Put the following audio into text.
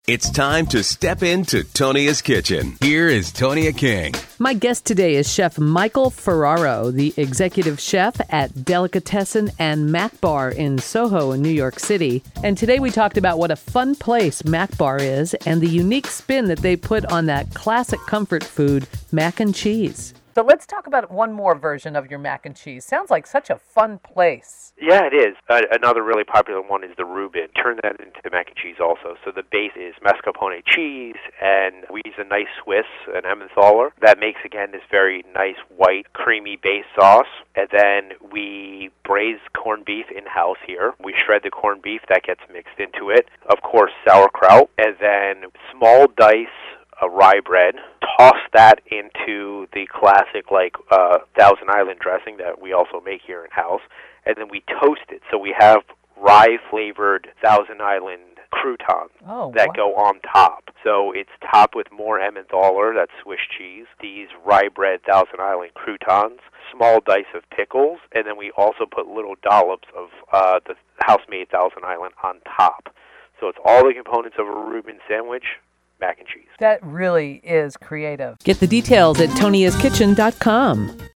It's time to step into Tonia's kitchen. Here is Tonia King. My guest today is Chef Michael Ferraro, the executive chef at Delicatessen and Mac Bar in Soho in New York City. And today we talked about what a fun place Mac Bar is and the unique spin that they put on that classic comfort food, mac and cheese. So let's talk about one more version of your mac and cheese. Sounds like such a fun place. Yeah, it is. Another really popular one is the Reuben. Turn that into mac and cheese also. So the base is mascarpone cheese, and we use a nice Swiss, an Emmentaler. That makes, again, this very nice white, creamy base sauce. And then we braise corned beef in-house here. We shred the corned beef. That gets mixed into it. Of course, sauerkraut. And then small dice rye bread, toss that into the classic Thousand Island dressing that we also make here in house, and then we toast it. So we have rye flavored Thousand Island croutons go on top. So it's topped with more Emmentaler, that's Swiss cheese, these rye bread Thousand Island croutons, small dice of pickles, and then we also put little dollops of the house-made Thousand Island on top. So it's all the components of a Reuben sandwich, mac and cheese. That really is creative. Get the details at toniaskitchen.com.